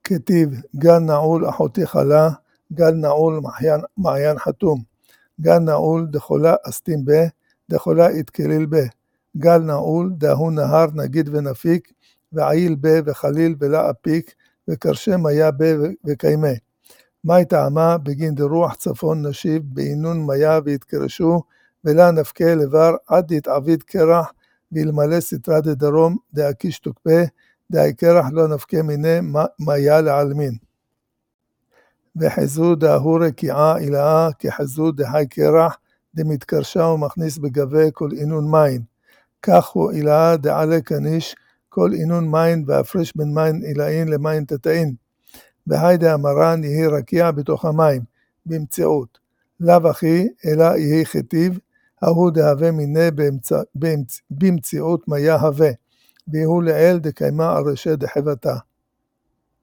כתיב גן נעול אחותי חלה, גן נעול מעיין חתום, גן נעול דחולה אסתים בה, דחולה יתקליל בה, גל נעול דהו נהר נגיד ונפיק, ועיל בה וחליל ולא אפיק, וקרשם היה בה וקיימה. מי טעמה בגין דרוח צפון נשיב, בעינון מיה והתקרשו, ולה נפקה לבר עד יתעביד קרח, ואלמלא סתרה דדרום, דאקיש תוקפה, דאי קרח לא נפקה מיני מיה לעלמין. וחזו דאהו רקיעה אילאה, כחזו דהי קרח, דמתקרשה ומכניס בגבי כל עינון מים. כך הוא אילאה דעלה כניש, כל עינון מים והפרש בין מים אילאין למים תתאין. והי דאמרן יהי רקיע בתוך המים, במציאות. לאו אחי, אלא יהי חטיב, ההוא דהווה מיני במציאות מיה הווה, ויהו לאל דקיימה על רשי דחבתה.